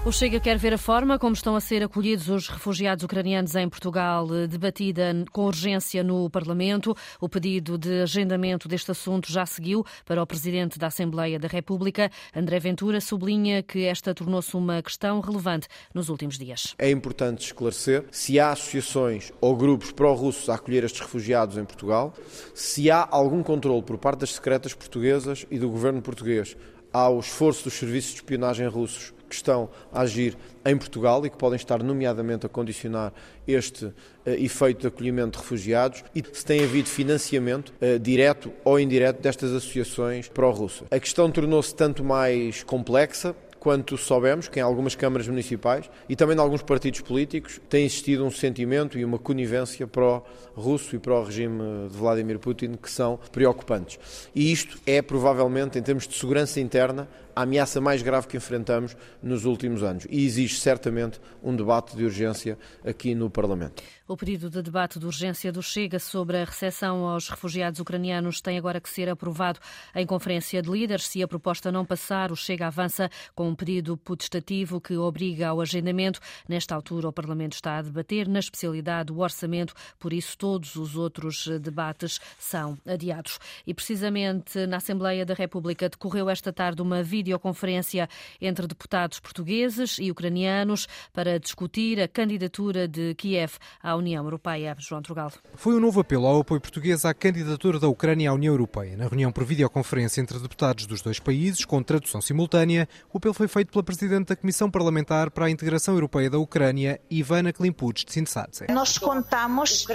O Chega quer ver a forma como estão a ser acolhidos os refugiados ucranianos em Portugal, debatida com urgência no Parlamento. O pedido de agendamento deste assunto já seguiu para o Presidente da Assembleia da República. André Ventura sublinha que esta tornou-se uma questão relevante nos últimos dias. É importante esclarecer se há associações ou grupos pró-russos a acolher estes refugiados em Portugal, se há algum controle por parte das secretas portuguesas e do governo português ao esforço dos serviços de espionagem russos que estão a agir em Portugal e que podem estar nomeadamente a condicionar este efeito de acolhimento de refugiados, e se tem havido financiamento direto ou indireto destas associações pró-russas. A questão tornou-se tanto mais complexa quanto soubemos que em algumas câmaras municipais e também em alguns partidos políticos tem existido um sentimento e uma conivência pró-russo e pró-regime de Vladimir Putin que são preocupantes. E isto é provavelmente, em termos de segurança interna, a ameaça mais grave que enfrentamos nos últimos anos e exige certamente um debate de urgência aqui no Parlamento. O pedido de debate de urgência do Chega sobre a recepção aos refugiados ucranianos tem agora que ser aprovado em conferência de líderes. Se a proposta não passar, o Chega avança com um pedido potestativo que obriga ao agendamento. Nesta altura, o Parlamento está a debater na especialidade do orçamento, por isso todos os outros debates são adiados. E precisamente na Assembleia da República decorreu esta tarde uma videoconferência entre deputados portugueses e ucranianos para discutir a candidatura de Kiev à União Europeia. João Trugal. Foi um novo apelo ao apoio português à candidatura da Ucrânia à União Europeia. Na reunião por videoconferência entre deputados dos dois países, com tradução simultânea, o apelo foi feito pela Presidente da Comissão Parlamentar para a Integração Europeia da Ucrânia, Ivana Klimpouch-Tsintsadze. Nós contamos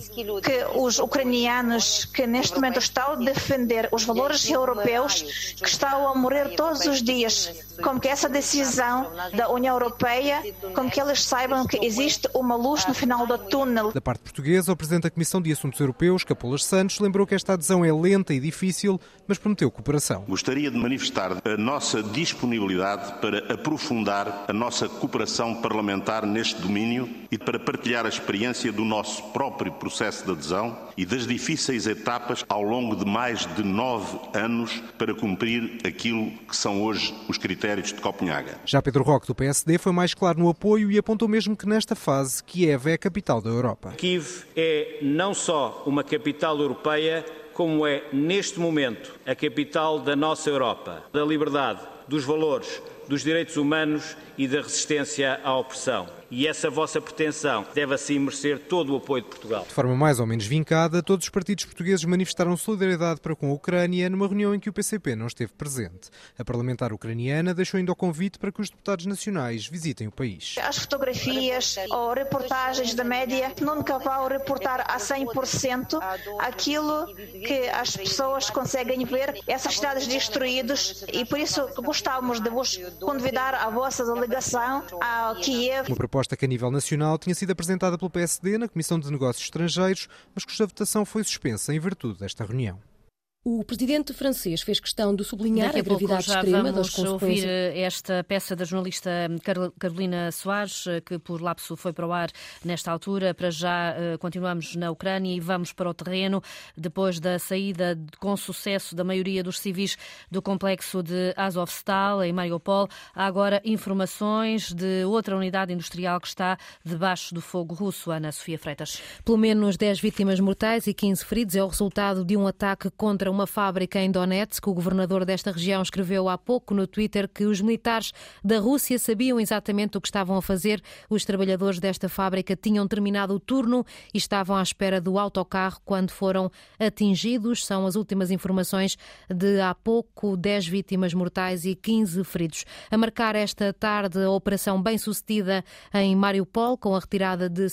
que os ucranianos que neste momento estão a defender os valores europeus, que estão a morrer todos os dias, como que essa decisão da União Europeia, como que eles saibam que existe uma luz no final do túnel. Da parte portuguesa, o Presidente da Comissão de Assuntos Europeus, Capolas Santos, lembrou que esta adesão é lenta e difícil, mas prometeu cooperação. Gostaria de manifestar a nossa disponibilidade para aprofundar a nossa cooperação parlamentar neste domínio e para partilhar a experiência do nosso próprio processo de adesão e das difíceis etapas ao longo de mais de 9 anos para cumprir aquilo que são hoje os critérios de Copenhaga. Já Pedro Roque, do PSD, foi mais claro no apoio e apontou mesmo que nesta fase Kiev é a capital da Europa. Kiev é não só uma capital europeia, como é, neste momento, a capital da nossa Europa, da liberdade, dos valores, dos direitos humanos e da resistência à opressão. E essa vossa pretensão deve assim merecer todo o apoio de Portugal. De forma mais ou menos vincada, todos os partidos portugueses manifestaram solidariedade para com a Ucrânia numa reunião em que o PCP não esteve presente. A parlamentar ucraniana deixou ainda o convite para que os deputados nacionais visitem o país. As fotografias ou reportagens da média nunca vão reportar a 100% aquilo que as pessoas conseguem ver, essas cidades destruídas, e por isso gostávamos de vos convidar à vossa delegação a Kiev. Uma proposta que a nível nacional tinha sido apresentada pelo PSD na Comissão de Negócios Estrangeiros, mas cuja votação foi suspensa em virtude desta reunião. O presidente francês fez questão de sublinhar Daqui a gravidade extrema das consequências. Vamos ouvir esta peça da jornalista Carolina Soares, que por lapso foi para o ar nesta altura. Para já continuamos na Ucrânia e vamos para o terreno. Depois da saída com sucesso da maioria dos civis do complexo de Azovstal, em Mariupol, há agora informações de outra unidade industrial que está debaixo do fogo russo. Ana Sofia Freitas. Pelo menos 10 vítimas mortais e 15 feridos é o resultado de um ataque contra uma fábrica em Donetsk. O governador desta região escreveu há pouco no Twitter que os militares da Rússia sabiam exatamente o que estavam a fazer. Os trabalhadores desta fábrica tinham terminado o turno e estavam à espera do autocarro quando foram atingidos. São as últimas informações de há pouco, 10 vítimas mortais e 15 feridos. A marcar esta tarde a operação bem-sucedida em Mariupol, com a retirada de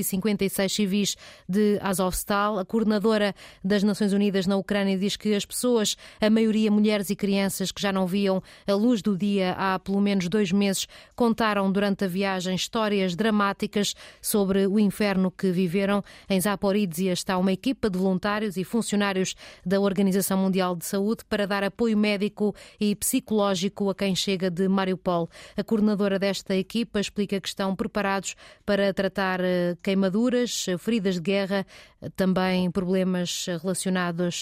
156 civis de Azovstal. A coordenadora das Nações Unidas na Ucrânia diz que as pessoas, a maioria mulheres e crianças que já não viam a luz do dia há pelo menos 2 meses, contaram durante a viagem histórias dramáticas sobre o inferno que viveram. Em Zaporizhia está uma equipa de voluntários e funcionários da Organização Mundial de Saúde para dar apoio médico e psicológico a quem chega de Mariupol. A coordenadora desta equipa explica que estão preparados para tratar queimaduras, feridas de guerra, também problemas relacionados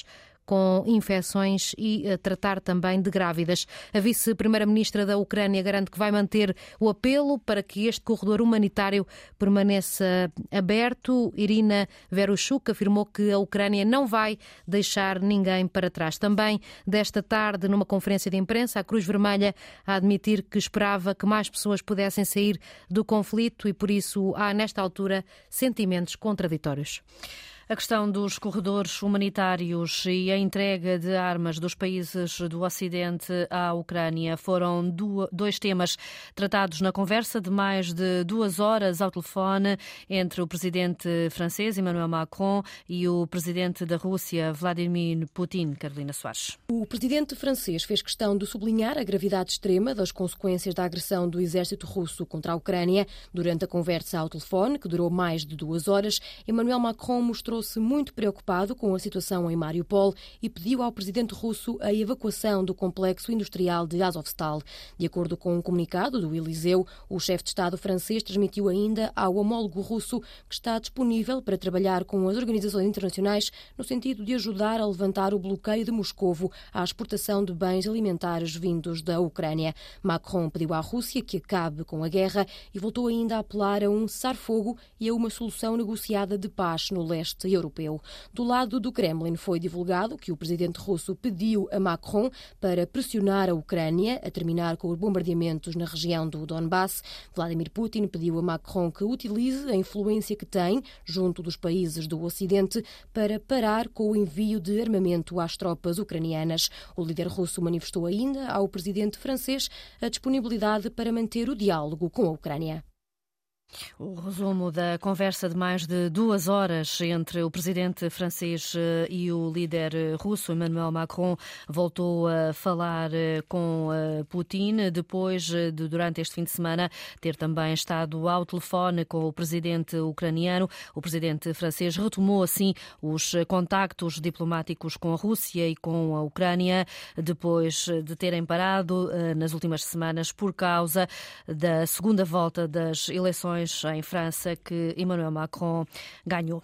com infecções e tratar também de grávidas. A vice-primeira-ministra da Ucrânia garante que vai manter o apelo para que este corredor humanitário permaneça aberto. Irina Vereshchuk afirmou que a Ucrânia não vai deixar ninguém para trás. Também desta tarde, numa conferência de imprensa, a Cruz Vermelha a admitir que esperava que mais pessoas pudessem sair do conflito e, por isso, há nesta altura sentimentos contraditórios. A questão dos corredores humanitários e a entrega de armas dos países do Ocidente à Ucrânia foram dois temas tratados na conversa de mais de 2 horas ao telefone entre o presidente francês, Emmanuel Macron, e o presidente da Rússia, Vladimir Putin. Carolina Soares. O presidente francês fez questão de sublinhar a gravidade extrema das consequências da agressão do exército russo contra a Ucrânia. Durante a conversa ao telefone, que durou mais de 2 horas, Emmanuel Macron mostrou-se muito preocupado com a situação em Mariupol e pediu ao presidente russo a evacuação do complexo industrial de Azovstal. De acordo com um comunicado do Eliseu, o chefe de Estado francês transmitiu ainda ao homólogo russo que está disponível para trabalhar com as organizações internacionais no sentido de ajudar a levantar o bloqueio de Moscovo à exportação de bens alimentares vindos da Ucrânia. Macron pediu à Rússia que acabe com a guerra e voltou ainda a apelar a um cessar-fogo e a uma solução negociada de paz no leste europeu. Do lado do Kremlin foi divulgado que o presidente russo pediu a Macron para pressionar a Ucrânia a terminar com os bombardeamentos na região do Donbass. Vladimir Putin pediu a Macron que utilize a influência que tem junto dos países do Ocidente para parar com o envio de armamento às tropas ucranianas. O líder russo manifestou ainda ao presidente francês a disponibilidade para manter o diálogo com a Ucrânia. O resumo da conversa de mais de 2 horas entre o presidente francês e o líder russo, Emmanuel Macron, voltou a falar com Putin depois de, durante este fim de semana, ter também estado ao telefone com o presidente ucraniano. O presidente francês retomou, assim, os contactos diplomáticos com a Rússia e com a Ucrânia, depois de terem parado nas últimas semanas por causa da segunda volta das eleições em França, que Emmanuel Macron ganhou.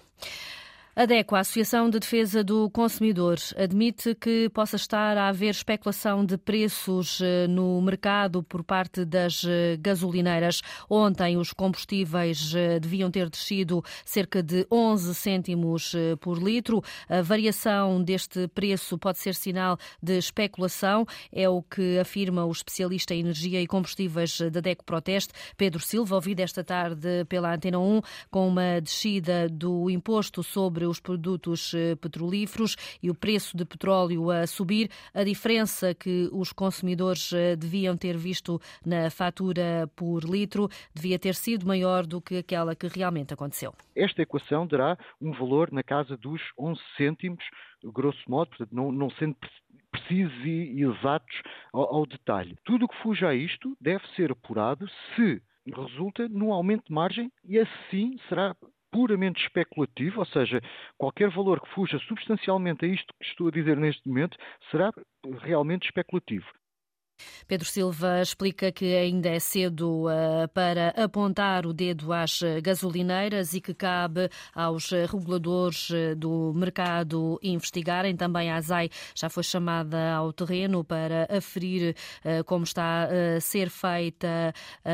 A DECO, a Associação de Defesa do Consumidor, admite que possa estar a haver especulação de preços no mercado por parte das gasolineiras. Ontem os combustíveis deviam ter descido cerca de 11 cêntimos por litro. A variação deste preço pode ser sinal de especulação, é o que afirma o especialista em energia e combustíveis da DECO Proteste, Pedro Silva, ouvido esta tarde pela Antena 1, com uma descida do imposto sobre os produtos petrolíferos e o preço de petróleo a subir. A diferença que os consumidores deviam ter visto na fatura por litro devia ter sido maior do que aquela que realmente aconteceu. Esta equação dará um valor na casa dos 11 cêntimos, grosso modo, portanto, não sendo precisos e exatos ao detalhe. Tudo o que fuja a isto deve ser apurado se resulta num aumento de margem e assim será puramente especulativo, ou seja, qualquer valor que fuja substancialmente a isto que estou a dizer neste momento será realmente especulativo. Pedro Silva explica que ainda é cedo para apontar o dedo às gasolineiras e que cabe aos reguladores do mercado investigarem. Também a ASAI já foi chamada ao terreno para aferir como está a ser feita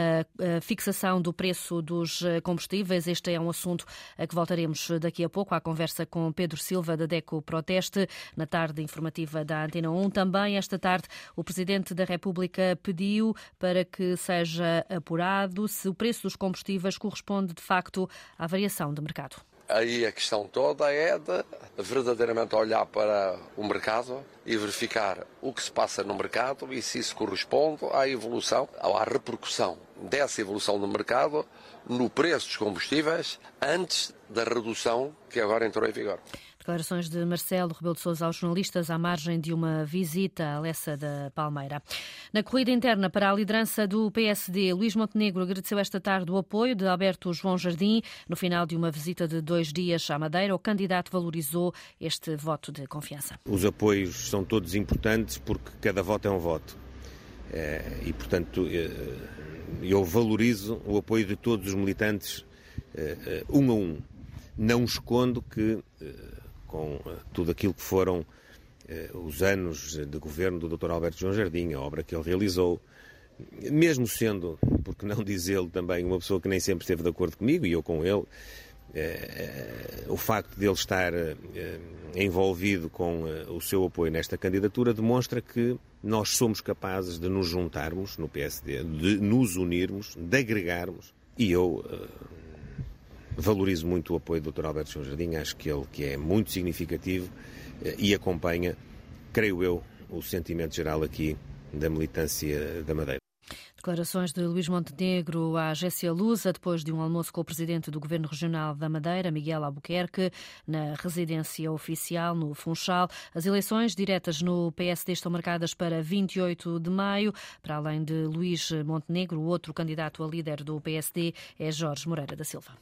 a fixação do preço dos combustíveis. Este é um assunto a que voltaremos daqui a pouco, à conversa com Pedro Silva, da DECO Proteste, na tarde informativa da Antena 1. Também esta tarde o Presidente da República pediu para que seja apurado se o preço dos combustíveis corresponde de facto à variação de mercado. Aí a questão toda é de verdadeiramente olhar para o mercado e verificar o que se passa no mercado e se isso corresponde à evolução, à repercussão dessa evolução do mercado no preço dos combustíveis antes da redução que agora entrou em vigor. Declarações de Marcelo Rebelo de Sousa aos jornalistas à margem de uma visita à Lessa da Palmeira. Na corrida interna para a liderança do PSD, Luís Montenegro agradeceu esta tarde o apoio de Alberto João Jardim. No final de uma visita de 2 dias à Madeira, o candidato valorizou este voto de confiança. Os apoios são todos importantes porque cada voto é um voto. E, portanto, eu valorizo o apoio de todos os militantes um a um. Não escondo que com tudo aquilo que foram os anos de governo do Dr. Alberto João Jardim, a obra que ele realizou, mesmo sendo, porque não dizê-lo também, uma pessoa que nem sempre esteve de acordo comigo, e eu com ele, o facto de ele estar envolvido com o seu apoio nesta candidatura demonstra que nós somos capazes de nos juntarmos no PSD, de nos unirmos, de agregarmos, e eu valorizo muito o apoio do Dr. Alberto João Jardim, acho que ele que é muito significativo e acompanha, creio eu, o sentimento geral aqui da militância da Madeira. Declarações de Luís Montenegro à Agência Lusa depois de um almoço com o presidente do Governo Regional da Madeira, Miguel Albuquerque, na residência oficial no Funchal. As eleições diretas no PSD estão marcadas para 28 de maio. Para além de Luís Montenegro, o outro candidato a líder do PSD é Jorge Moreira da Silva.